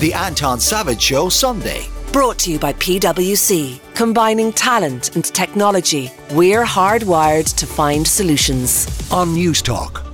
The Anton Savage Show Sunday. Brought to you by PwC. Combining talent and technology, we're hardwired to find solutions. On News Talk.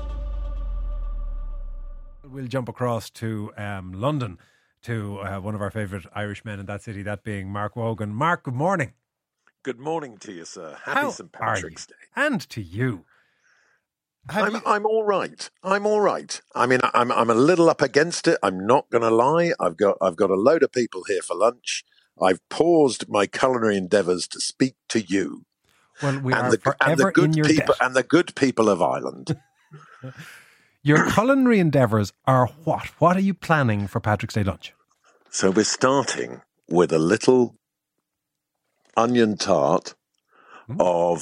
We'll jump across to London to one of our favourite Irishmen in that city, that being Mark Wogan. Mark, good morning. Good morning to you, sir. Happy St. Patrick's Day. And to you. I'm all right. I'm all right. I mean, I'm a little up against it. I'm not going to lie. I've got a load of people here for lunch. I've paused my culinary endeavours to speak to you. Well, we are forever in your debt. And the good people of Ireland. Your culinary endeavours are what? What are you planning for Patrick's Day lunch? So we're starting with a little onion tart with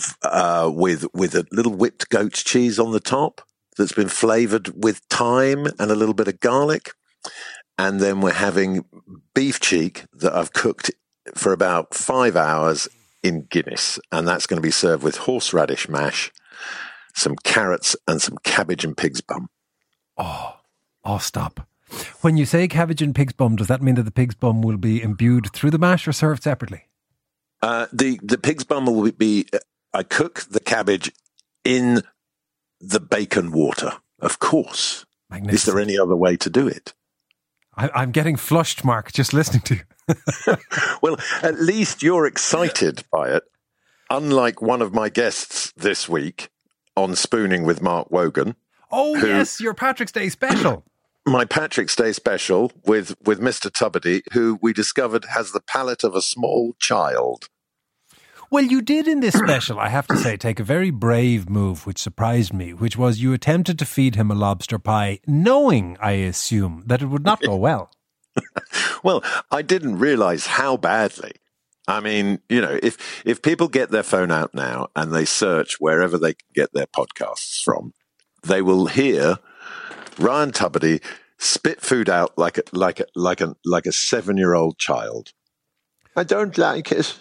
a little whipped goat's cheese on the top that's been flavoured with thyme and a little bit of garlic. And then we're having beef cheek that I've cooked for about 5 hours in Guinness. And that's going to be served with horseradish mash, some carrots and some cabbage and pig's bum. Oh, stop. When you say cabbage and pig's bum, does that mean that the pig's bum will be imbued through the mash or served separately? The pig's bum will be, I cook the cabbage in the bacon water, of course. Is there any other way to do it? I'm getting flushed, Mark, just listening to you. Well, at least you're excited by it, unlike one of my guests this week on Spooning with Mark Wogan. Oh, yes, your Patrick's Day special. My Patrick's Day special with Mr. Tuberty, who we discovered has the palate of a small child. Well, you did in this special, I have to say, take a very brave move, which surprised me, which was you attempted to feed him a lobster pie, knowing, I assume, that it would not go well. Well, I didn't realise how badly. I mean, you know, if people get their phone out now and they search wherever they can get their podcasts from, they will hear Ryan Tuberty spit food out like a 7-year-old child. I don't like it.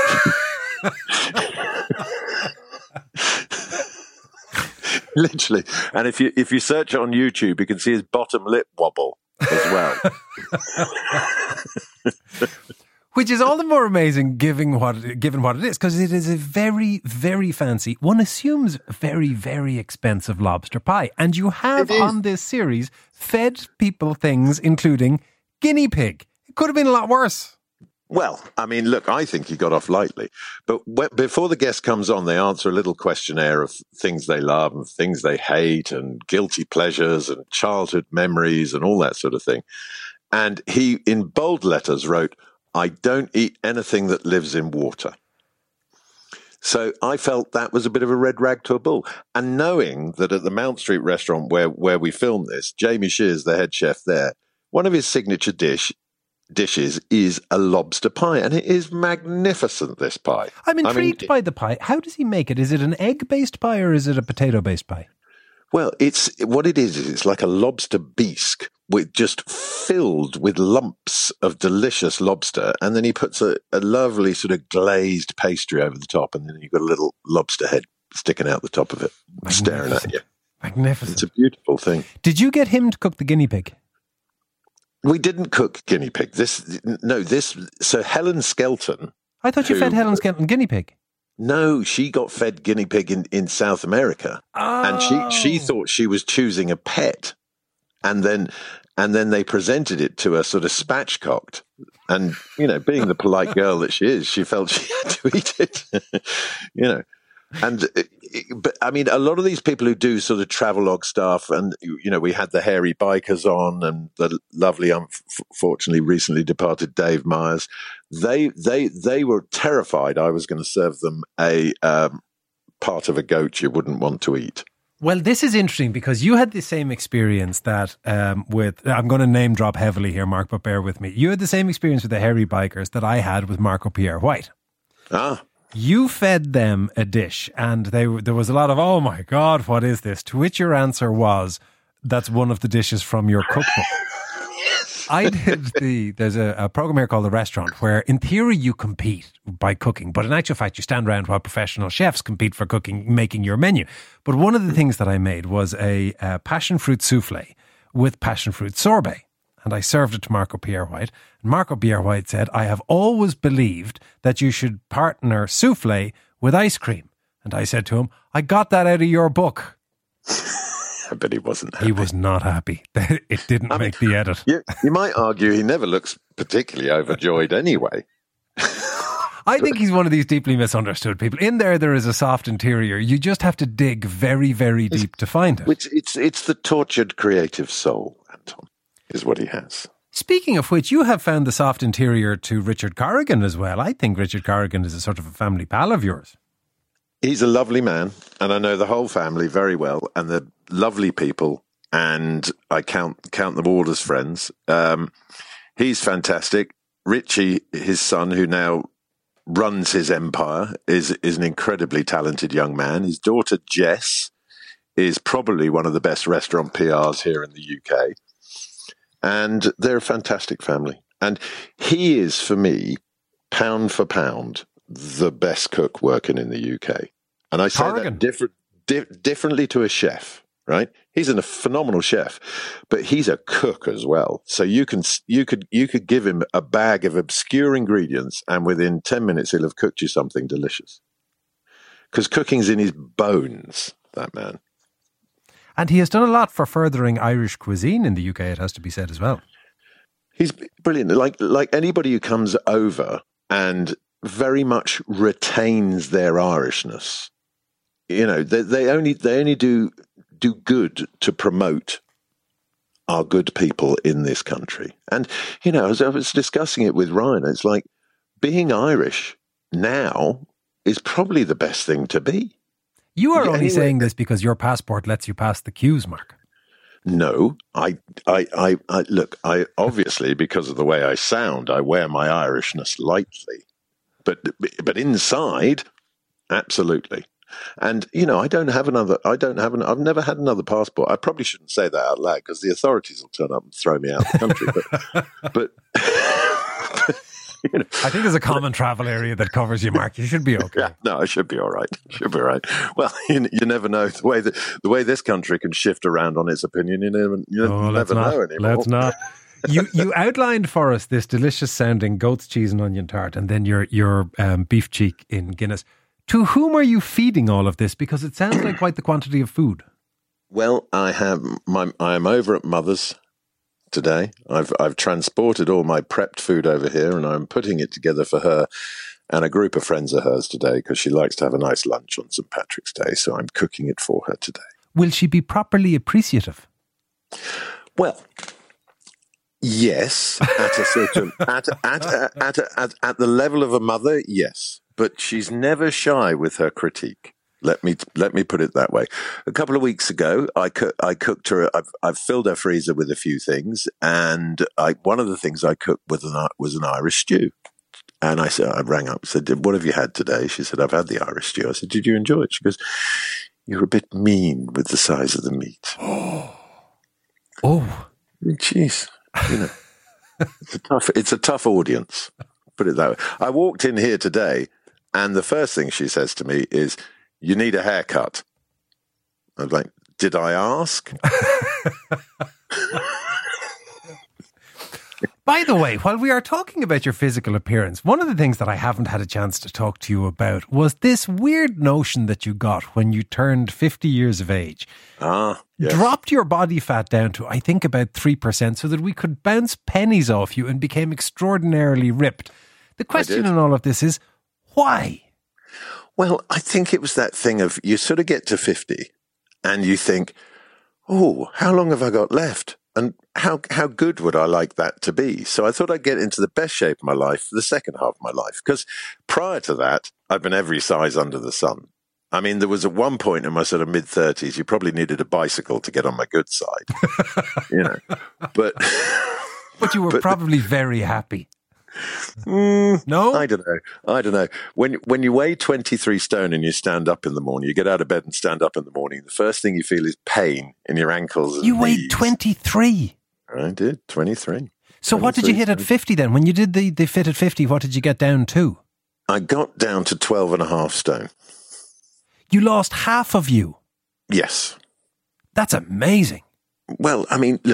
Literally. And if you search it on YouTube, you can see his bottom lip wobble as well. Which is all the more amazing given what it is, because it is a very, very fancy, one assumes very, very expensive lobster pie. And you have on this series fed people things including guinea pig. It could have been a lot worse. Well, I mean, look, I think he got off lightly. But before the guest comes on, they answer a little questionnaire of things they love and things they hate and guilty pleasures and childhood memories and all that sort of thing. And he, in bold letters, wrote, "I don't eat anything that lives in water." So I felt that was a bit of a red rag to a bull. And knowing that at the Mount Street restaurant where we filmed this, Jamie Shears, the head chef there, one of his signature dishes is a lobster pie. And it is magnificent, this pie. I'm intrigued by the pie. How does he make it? Is it an egg-based pie or is it a potato-based pie? Well, it's like a lobster bisque, with just filled with lumps of delicious lobster, and then he puts a lovely sort of glazed pastry over the top, and then you've got a little lobster head sticking out the top of it, staring at you. Magnificent. It's a beautiful thing. Did you get him to cook the guinea pig? We didn't cook guinea pig. So Helen Skelton. I thought you fed Helen Skelton guinea pig. No, she got fed guinea pig in South America. Oh. And she thought she was choosing a pet. And then they presented it to her sort of spatchcocked. And, you know, being the polite girl that she is, she felt she had to eat it, you know. But I mean, a lot of these people who do sort of travelogue stuff, and, you know, we had the hairy bikers on and the lovely, unfortunately recently departed Dave Myers. They were terrified I was going to serve them a part of a goat you wouldn't want to eat. Well, this is interesting because you had the same experience that with, I'm going to name drop heavily here, Mark, but bear with me. You had the same experience with the hairy bikers that I had with Marco Pierre White. Ah. You fed them a dish and there was a lot of, oh my God, what is this? To which your answer was, that's one of the dishes from your cookbook. I did there's a program here called The Restaurant where in theory you compete by cooking, but in actual fact you stand around while professional chefs compete for cooking, making your menu. But one of the things that I made was a passion fruit souffle with passion fruit sorbet. and I served it to Marco Pierre White. And Marco Pierre White said, I have always believed that you should partner souffle with ice cream. And I said to him, I got that out of your book. But he wasn't happy. He was not happy. It didn't make the edit. You might argue he never looks particularly overjoyed anyway. I think he's one of these deeply misunderstood people. In there is a soft interior. You just have to dig very, very deep to find it. It's the tortured creative soul, Anton, is what he has. Speaking of which, you have found the soft interior to Richard Corrigan as well. I think Richard Corrigan is a sort of a family pal of yours. He's a lovely man, and I know the whole family very well, and they're lovely people, and I count them all as friends. He's fantastic. Richie, his son, who now runs his empire, is an incredibly talented young man. His daughter, Jess, is probably one of the best restaurant PRs here in the UK. And they're a fantastic family. And he is, for me, pound for pound, the best cook working in the UK. And I say Corrigan. that differently to a chef, right? He's a phenomenal chef, but he's a cook as well. So you could give him a bag of obscure ingredients, and within 10 minutes he'll have cooked you something delicious. Because cooking's in his bones, that man. And he has done a lot for furthering Irish cuisine in the UK, it has to be said as well. He's brilliant. Like anybody who comes over and very much retains their Irishness. You know, they only do good to promote our good people in this country. And, you know, as I was discussing it with Ryan, it's like being Irish now is probably the best thing to be. You are only saying this because your passport lets you pass the queues, Mark. No, I look, I obviously, because of the way I sound, I wear my Irishness lightly, but inside, absolutely. And, you know, I've never had another passport. I probably shouldn't say that out loud because the authorities will turn up and throw me out of the country. But you know, I think there's a common travel area that covers you, Mark. You should be okay. Yeah, no, I should be all right. Well, you never know the way this country can shift around on its opinion. You never know anymore. Let's not. You outlined for us this delicious sounding goat's cheese and onion tart, and then your beef cheek in Guinness. To whom are you feeding all of this? Because it sounds like quite the quantity of food. Well, I am over at Mother's today. I've transported all my prepped food over here, and I'm putting it together for her and a group of friends of hers today because she likes to have a nice lunch on St. Patrick's Day. So I'm cooking it for her today. Will she be properly appreciative? Well, yes, at a certain at the level of a mother, yes. But she's never shy with her critique. Let me put it that way. A couple of weeks ago, I cooked her. I've filled her freezer with a few things, and one of the things I cooked was an Irish stew. And I rang up and said, "What have you had today?" She said, "I've had the Irish stew." I said, "Did you enjoy it?" She goes, "You're a bit mean with the size of the meat." Oh, jeez, you know, it's a tough audience. Put it that way. I walked in here today, and the first thing she says to me is, "You need a haircut." I was like, "Did I ask?" By the way, while we are talking about your physical appearance, one of the things that I haven't had a chance to talk to you about was this weird notion that you got when you turned 50 years of age. Yes. Dropped your body fat down to, I think, about 3% so that we could bounce pennies off you and became extraordinarily ripped. The question in all of this is, why? Well, I think it was that thing of you sort of get to 50 and you think, oh, how long have I got left? And how good would I like that to be? So I thought I'd get into the best shape of my life for the second half of my life. Because prior to that, I've been every size under the sun. I mean, there was at one point in my sort of mid-30s, you probably needed a bicycle to get on my good side. You know, but you were probably very happy. No? I don't know. When you weigh 23 stone and you stand up in the morning, you get out of bed and stand up in the morning, the first thing you feel is pain in your ankles and You weighed knees. 23? I did, 23. So what did you hit at 50 then? When you did the fit at 50, what did you get down to? I got down to 12 and a half stone. You lost half of you? Yes. That's amazing. Well, I mean, look,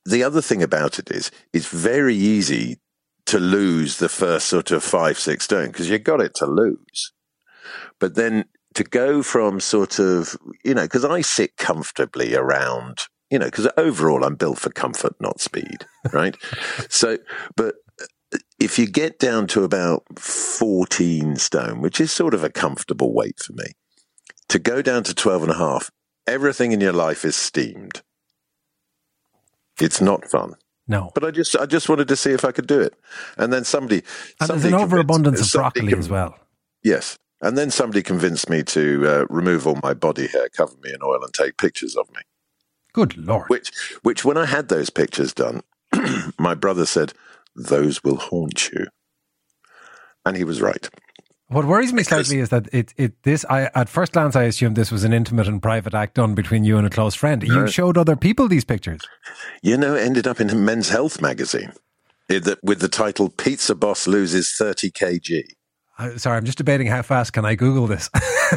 the other thing about it is it's very easy to lose the first sort of 5-6 stone because you got it to lose. But then to go from sort of, because I sit comfortably around, because overall I'm built for comfort, not speed, right? So, but if you get down to about 14 stone, which is sort of a comfortable weight for me, to go down to 12.5, everything in your life is steamed. It's not fun. No. But I just wanted to see if I could do it. And then somebody there's an overabundance of broccoli as well. Yes. And then somebody convinced me to remove all my body hair, cover me in oil and take pictures of me. Good Lord. Which when I had those pictures done, my brother said, those will haunt you. And he was right. What worries me slightly is that at first glance, I assumed this was an intimate and private act done between you and a close friend. You showed other people these pictures. It ended up in Men's Health magazine with the title, Pizza Boss Loses 30 kg. Sorry, I'm just debating how fast can I Google this.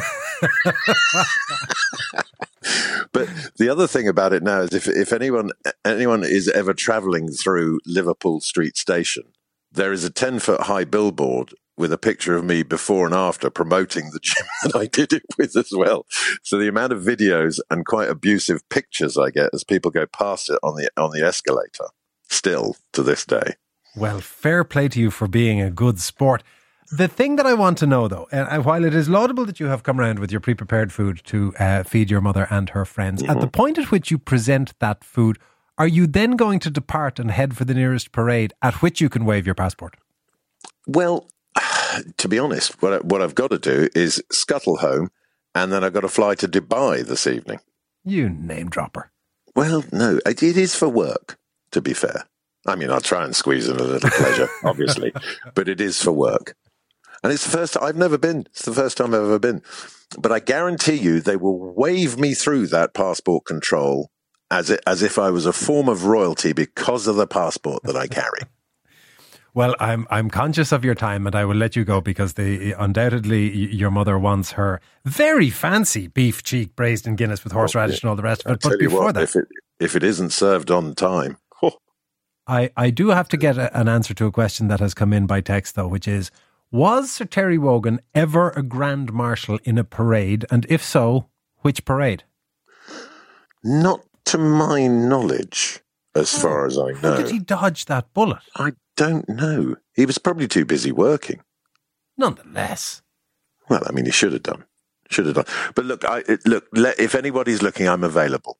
But the other thing about it now is if anyone is ever travelling through Liverpool Street Station, there is a 10-foot high billboard with a picture of me before and after promoting the gym that I did it with as well. So the amount of videos and quite abusive pictures I get as people go past it on the escalator, still to this day. Well, fair play to you for being a good sport. The thing that I want to know, though, and while it is laudable that you have come around with your pre-prepared food to feed your mother and her friends, at the point at which you present that food, are you then going to depart and head for the nearest parade at which you can wave your passport? Well, to be honest, what I've got to do is scuttle home, and then I've got to fly to Dubai this evening. You name dropper. Well, no, it is for work, to be fair. I mean, I'll try and squeeze in a little pleasure, obviously, but it is for work. And it's the first time I've never been. It's the first time I've ever been. But I guarantee you they will wave me through that passport control as if I was a form of royalty because of the passport that I carry. Well, I'm conscious of your time and I will let you go because undoubtedly your mother wants her very fancy beef cheek braised in Guinness with horseradish and all the rest of it. But before that, if it isn't served on time. I do have to get an answer to a question that has come in by text though, which is, was Sir Terry Wogan ever a Grand Marshal in a parade? And if so, which parade? Not to my knowledge, as far as I know. How did he dodge that bullet? I don't know. He was probably too busy working. Nonetheless. Well, I mean, he should have done. But look, if anybody's looking, I'm available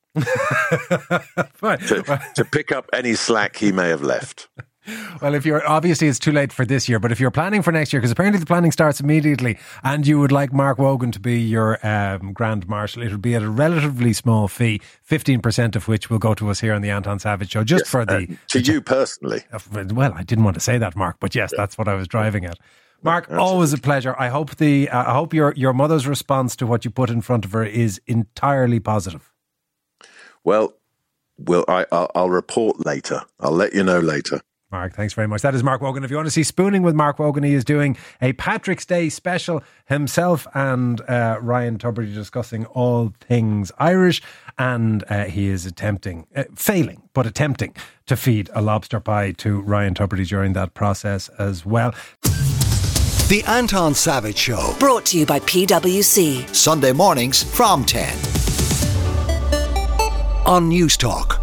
to pick up any slack he may have left. Well, obviously it's too late for this year, but if you're planning for next year, because apparently the planning starts immediately, and you would like Mark Wogan to be your Grand Marshal, it'll be at a relatively small fee, 15% of which will go to us here on the Anton Savage Show, just for you personally. Well, I didn't want to say that, Mark, but yes, that's what I was driving at. Mark, always a pleasure. I hope your mother's response to what you put in front of her is entirely positive. Well, I'll report later. I'll let you know later. Mark, thanks very much. That is Mark Wogan. If you want to see Spooning with Mark Wogan, he is doing a Patrick's Day special, himself and Ryan Tubridy discussing all things Irish, and he is failing to feed a lobster pie to Ryan Tubridy during that process as well. The Anton Savage Show. Brought to you by PwC. Sunday mornings from 10. On News Talk.